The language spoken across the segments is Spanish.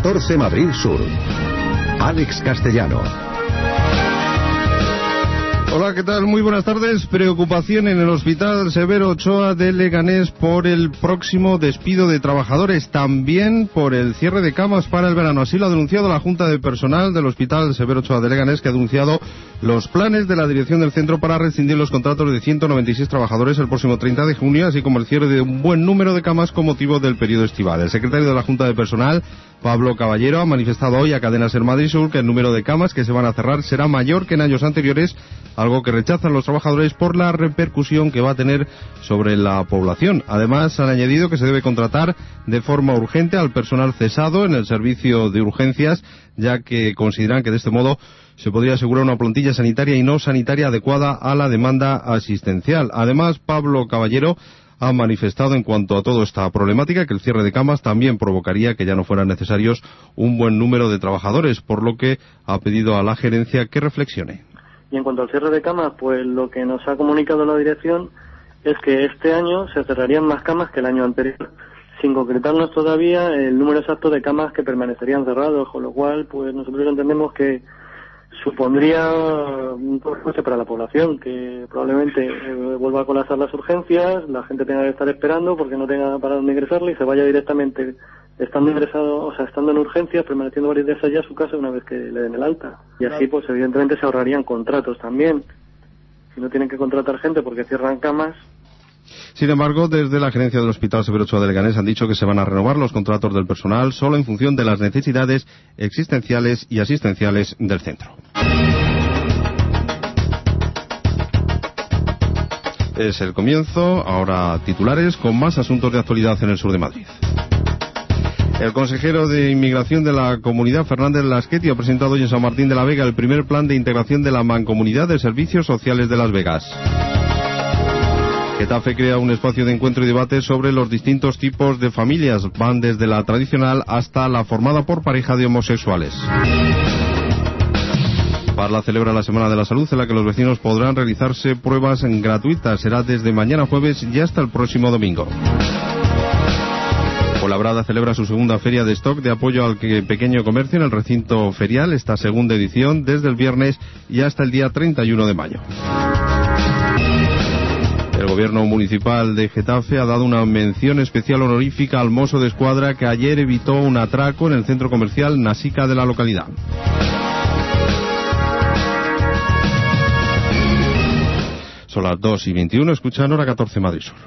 14 Madrid Sur. Alex Castellano. Hola, ¿qué tal? Muy buenas tardes. Preocupación en el Hospital Severo Ochoa de Leganés por el próximo despido de trabajadores, también por el cierre de camas para el verano. Así lo ha denunciado la Junta de Personal del Hospital Severo Ochoa de Leganés, que ha denunciado los planes de la dirección del centro para rescindir los contratos de 196 trabajadores el próximo 30 de junio, así como el cierre de un buen número de camas con motivo del periodo estival. El secretario de la Junta de Personal, Pablo Caballero, ha manifestado hoy a Cadena Ser Madrid Sur que el número de camas que se van a cerrar será mayor que en años anteriores, algo que rechazan los trabajadores por la repercusión que va a tener sobre la población. Además, han añadido que se debe contratar de forma urgente al personal cesado en el servicio de urgencias, ya que consideran que de este modo se podría asegurar una plantilla sanitaria y no sanitaria adecuada a la demanda asistencial. Además, Pablo Caballero ha manifestado en cuanto a toda esta problemática que el cierre de camas también provocaría que ya no fueran necesarios un buen número de trabajadores, por lo que ha pedido a la gerencia que reflexione. Y en cuanto al cierre de camas, pues lo que nos ha comunicado la dirección es que este año se cerrarían más camas que el año anterior, sin concretarnos todavía el número exacto de camas que permanecerían cerrados, con lo cual pues nosotros entendemos que supondría un coste para la población, que probablemente vuelva a colapsar las urgencias, la gente tenga que estar esperando porque no tenga para dónde ingresarle y se vaya directamente estando ingresado, o sea, estando en urgencias, permaneciendo varios días allá a su casa una vez que le den el alta. Y así pues evidentemente se ahorrarían contratos también. Si no tienen que contratar gente porque cierran camas. Sin embargo, desde la gerencia del Hospital Severo Ochoa de Leganés han dicho que se van a renovar los contratos del personal solo en función de las necesidades existenciales y asistenciales del centro. Es el comienzo, ahora titulares con más asuntos de actualidad en el sur de Madrid. El consejero de Inmigración de la Comunidad, Fernández Lasqueti, ha presentado hoy en San Martín de la Vega el primer plan de integración de la Mancomunidad de Servicios Sociales de Las Vegas. Getafe crea un espacio de encuentro y debate sobre los distintos tipos de familias. Van desde la tradicional hasta la formada por pareja de homosexuales. Parla celebra la Semana de la Salud, en la que los vecinos podrán realizarse pruebas gratuitas. Será desde mañana jueves y hasta el próximo domingo. Fuenlabrada celebra su segunda feria de stock de apoyo al pequeño comercio en el recinto ferial, esta segunda edición desde el viernes y hasta el día 31 de mayo. El gobierno municipal de Getafe ha dado una mención especial honorífica al mozo de escuadra que ayer evitó un atraco en el centro comercial Nasica de la localidad. Son las 2:21, escuchan Hora 14 Madrid Sur.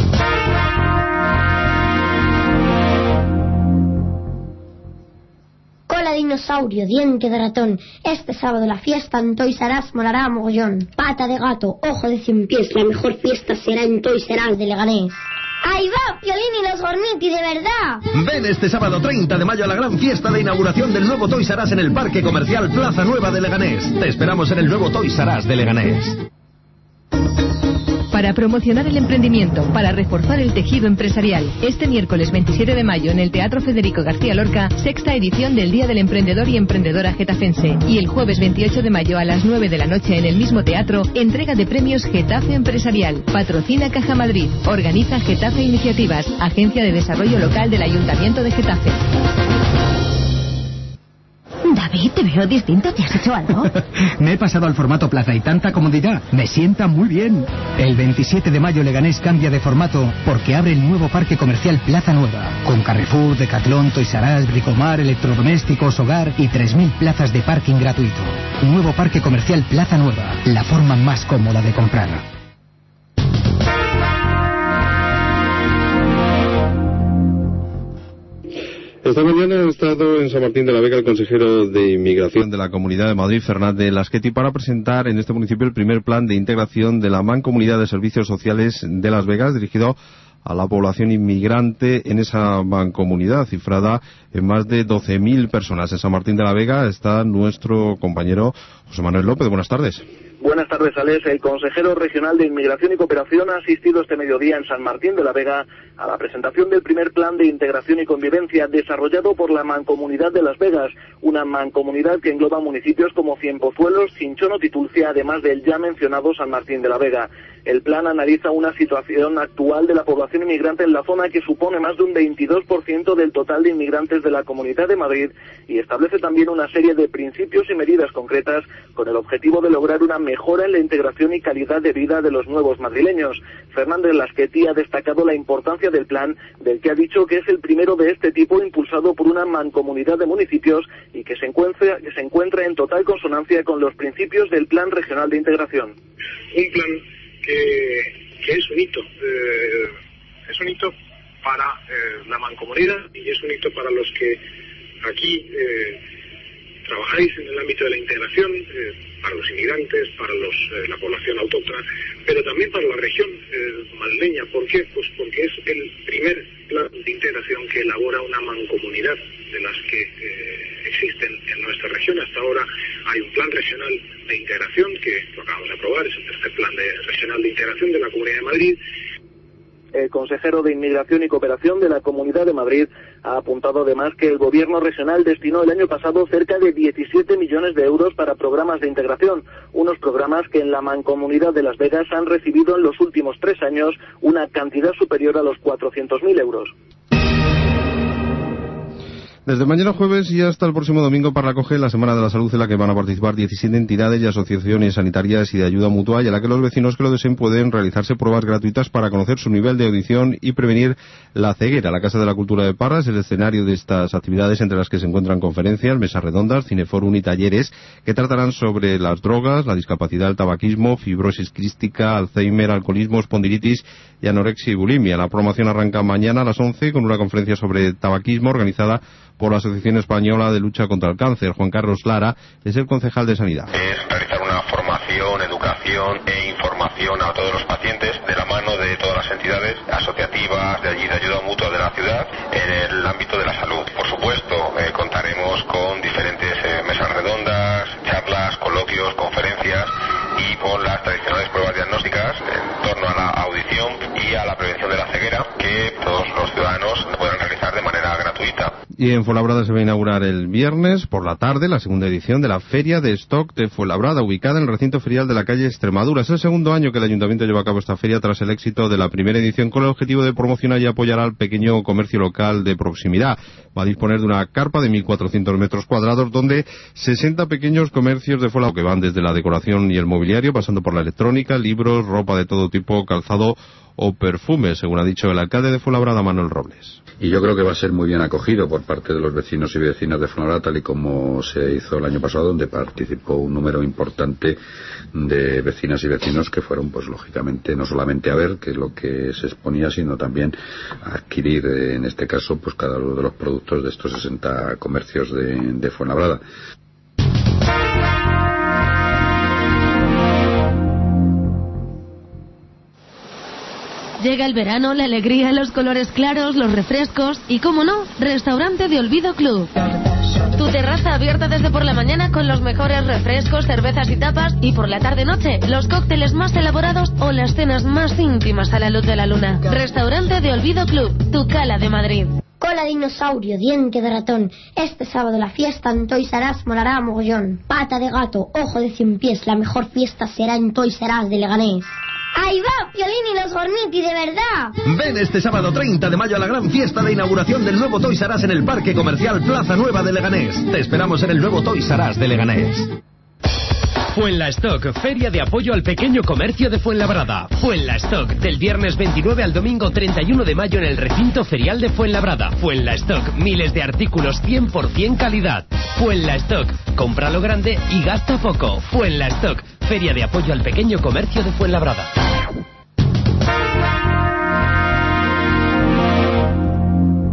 Dinosaurio, diente de ratón. Este sábado la fiesta en Toys R Us molará a mogollón. Pata de gato, ojo de 100 pies. La mejor fiesta será en Toys R Us de Leganés. ¡Ahí va, Piolín y los Gorniti, de verdad! Ven este sábado 30 de mayo a la gran fiesta de inauguración del nuevo Toys R Us en el Parque Comercial Plaza Nueva de Leganés. Te esperamos en el nuevo Toys R Us de Leganés. Para promocionar el emprendimiento, para reforzar el tejido empresarial. Este miércoles 27 de mayo en el Teatro Federico García Lorca, sexta edición del Día del Emprendedor y Emprendedora Getafense. Y el jueves 28 de mayo a las 9 de la noche en el mismo teatro, entrega de premios Getafe Empresarial. Patrocina Caja Madrid. Organiza Getafe Iniciativas, Agencia de Desarrollo Local del Ayuntamiento de Getafe. David, te veo distinto. ¿Te has hecho algo? Me he pasado al formato plaza y tanta comodidad. Me sienta muy bien. El 27 de mayo Leganés cambia de formato porque abre el nuevo parque comercial Plaza Nueva. Con Carrefour, Decathlon, Toys R Us, Bricomar, electrodomésticos, hogar y 3.000 plazas de parking gratuito. Nuevo parque comercial Plaza Nueva. La forma más cómoda de comprar. Esta mañana ha estado en San Martín de la Vega el consejero de Inmigración de la Comunidad de Madrid, Fernández Lasqueti, para presentar en este municipio el primer plan de integración de la Mancomunidad de Servicios Sociales de Las Vegas, dirigido a la población inmigrante en esa mancomunidad, cifrada en más de 12.000 personas. En San Martín de la Vega está nuestro compañero José Manuel López. Buenas tardes. Buenas tardes, Alex. El consejero regional de Inmigración y Cooperación ha asistido este mediodía en San Martín de la Vega a la presentación del primer plan de integración y convivencia desarrollado por la Mancomunidad de Las Vegas, una mancomunidad que engloba municipios como Cienpozuelos, Chinchón o Titulcia, además del ya mencionado San Martín de la Vega. El plan analiza una situación actual de la población inmigrante en la zona que supone más de un 22% del total de inmigrantes de la Comunidad de Madrid y establece también una serie de principios y medidas concretas con el objetivo de lograr una mejora en la integración y calidad de vida de los nuevos madrileños. Fernández Lasqueti ha destacado la importancia del plan, del que ha dicho que es el primero de este tipo impulsado por una mancomunidad de municipios y que se encuentra en total consonancia con los principios del Plan Regional de Integración. Un plan que es un hito. Es un hito para la mancomunidad y es un hito para los que aquí trabajáis en el ámbito de la integración, para los inmigrantes, para la población autóctona, pero también para la región madrileña. ¿Por qué? Pues porque es el primer plan de integración que elabora una mancomunidad de las que existen en nuestra región. Hasta ahora hay un plan regional de integración que lo acabamos de aprobar, es el tercer plan regional de integración de la Comunidad de Madrid. El consejero de Inmigración y Cooperación de la Comunidad de Madrid ha apuntado además que el gobierno regional destinó el año pasado cerca de 17 millones de euros para programas de integración, unos programas que en la Mancomunidad de Las Vegas han recibido en los últimos 3 años una cantidad superior a los 400.000 euros. Desde mañana jueves y hasta el próximo domingo Parlacoge, la Semana de la Salud en la que van a participar 17 entidades y asociaciones sanitarias y de ayuda mutua, y a la que los vecinos que lo deseen pueden realizarse pruebas gratuitas para conocer su nivel de audición y prevenir la ceguera. La Casa de la Cultura de Parra es el escenario de estas actividades, entre las que se encuentran conferencias, mesas redondas, cineforum y talleres que tratarán sobre las drogas, la discapacidad, el tabaquismo, fibrosis quística, Alzheimer, alcoholismo, espondilitis y anorexia y bulimia. La programación arranca mañana a las 11 con una conferencia sobre tabaquismo organizada por la Asociación Española de Lucha contra el Cáncer. Juan Carlos Lara es el concejal de Sanidad. Es realizar una formación, educación e información a todos los pacientes de la mano de todas las entidades asociativas de allí de ayuda mutua de la ciudad en el ámbito de la salud. Por supuesto, contaremos con diferentes mesas redondas, charlas, coloquios, conferencias y con las tradicionales pruebas diagnósticas en torno a la audición y a la prevención de la ceguera que todos los ciudadanos podrán realizar de manera gratuita. Y en Fuenlabrada se va a inaugurar el viernes por la tarde la segunda edición de la Feria de Stock de Fuenlabrada, ubicada en el recinto ferial de la calle Extremadura. Es el segundo año que el Ayuntamiento lleva a cabo esta feria tras el éxito de la primera edición, con el objetivo de promocionar y apoyar al pequeño comercio local de proximidad. Va a disponer de una carpa de 1.400 metros cuadrados donde 60 pequeños comercios de Fuenlabrada, que van desde la decoración y el mobiliario, pasando por la electrónica, libros, ropa de todo tipo, calzado o perfume, según ha dicho el alcalde de Fuenlabrada, Manuel Robles. Y yo creo que va a ser muy bien acogido por parte de los vecinos y vecinas de Fuenlabrada, tal y como se hizo el año pasado, donde participó un número importante de vecinas y vecinos que fueron, pues lógicamente, no solamente a ver qué es lo que se exponía, sino también a adquirir, en este caso, pues cada uno de los productos de estos 60 comercios de Fuenlabrada. Llega el verano, la alegría, los colores claros, los refrescos y, como no, restaurante de Olvido Club. Tu terraza abierta desde por la mañana con los mejores refrescos, cervezas y tapas, y por la tarde-noche los cócteles más elaborados o las cenas más íntimas a la luz de la luna. Restaurante de Olvido Club, tu Cala de Madrid. Cola de dinosaurio, diente de ratón. Este sábado la fiesta en Toys R Us molará a mogollón. Pata de gato, ojo de 100 pies, la mejor fiesta será en Toys R Us de Leganés. ¡Ahí va, Piolín y los Gorniti, de verdad! Ven este sábado 30 de mayo a la gran fiesta de inauguración del nuevo Toys R Us en el Parque Comercial Plaza Nueva de Leganés. Te esperamos en el nuevo Toys R Us de Leganés. Fuenlastock, feria de apoyo al pequeño comercio de Fuenlabrada. Fuenlastock, del viernes 29 al domingo 31 de mayo en el recinto ferial de Fuenlabrada. Fuenlastock, miles de artículos 100% calidad. Fuenlastock, compra lo grande y gasta poco. Fuenlastock, feria de apoyo al pequeño comercio de Fuenlabrada.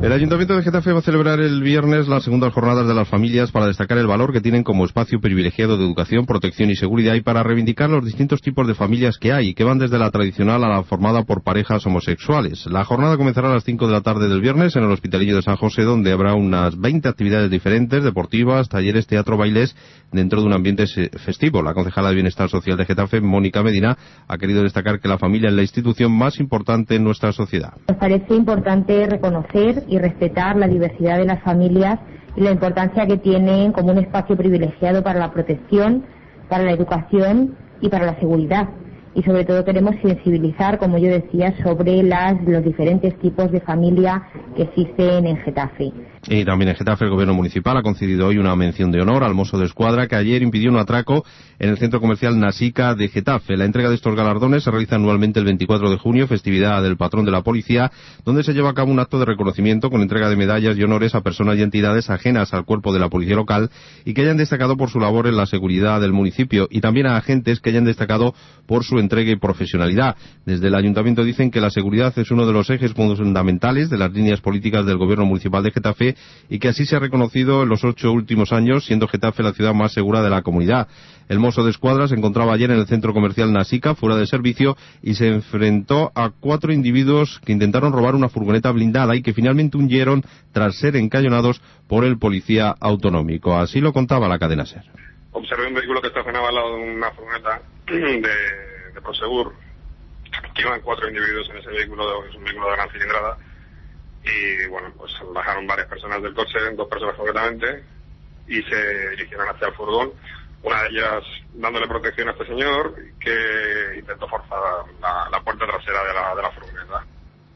El Ayuntamiento de Getafe va a celebrar el viernes las segundas jornadas de las familias para destacar el valor que tienen como espacio privilegiado de educación, protección y seguridad, y para reivindicar los distintos tipos de familias que hay, que van desde la tradicional a la formada por parejas homosexuales. La jornada comenzará a las 5 de la tarde del viernes en el Hospitalillo de San José, donde habrá unas 20 actividades diferentes, deportivas, talleres, teatro, bailes, dentro de un ambiente festivo. La concejala de Bienestar Social de Getafe, Mónica Medina, ha querido destacar que la familia es la institución más importante en nuestra sociedad. Nos parece importante reconocer y respetar la diversidad de las familias y la importancia que tienen como un espacio privilegiado para la protección, para la educación y para la seguridad. Y sobre todo queremos sensibilizar, como yo decía, sobre los diferentes tipos de familia que existen en Getafe. Y también en Getafe el Gobierno Municipal ha concedido hoy una mención de honor al mozo de escuadra que ayer impidió un atraco en el centro comercial Nasica de Getafe. La entrega de estos galardones se realiza anualmente el 24 de junio, festividad del patrón de la policía, donde se lleva a cabo un acto de reconocimiento con entrega de medallas y honores a personas y entidades ajenas al cuerpo de la policía local y que hayan destacado por su labor en la seguridad del municipio, y también a agentes que hayan destacado por su entrega y profesionalidad. Desde el Ayuntamiento dicen que la seguridad es uno de los ejes fundamentales de las líneas políticas del Gobierno Municipal de Getafe y que así se ha reconocido en los 8 últimos años, siendo Getafe la ciudad más segura de la comunidad. El mozo de escuadra se encontraba ayer en el centro comercial Nasica, fuera de servicio, y se enfrentó a 4 individuos que intentaron robar una furgoneta blindada y que finalmente huyeron tras ser encañonados por el policía autonómico. Así lo contaba la cadena SER. Observé un vehículo que estacionaba al lado de una furgoneta de Prosegur, que iban 4 individuos en ese vehículo, es un vehículo de gran cilindrada, y bueno, pues bajaron varias personas del coche, 2 personas concretamente, y se dirigieron hacia el furgón, una de ellas dándole protección a este señor, que intentó forzar la puerta trasera de la furgoneta.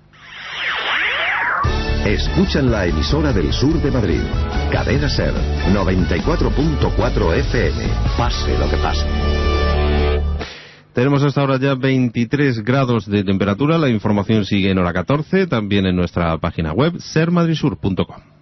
Escuchan la emisora del sur de Madrid, Cadena SER, 94.4 FM, pase lo que pase. Tenemos hasta ahora ya 23 grados de temperatura. La información sigue en hora 14, también en nuestra página web sermadridsur.com.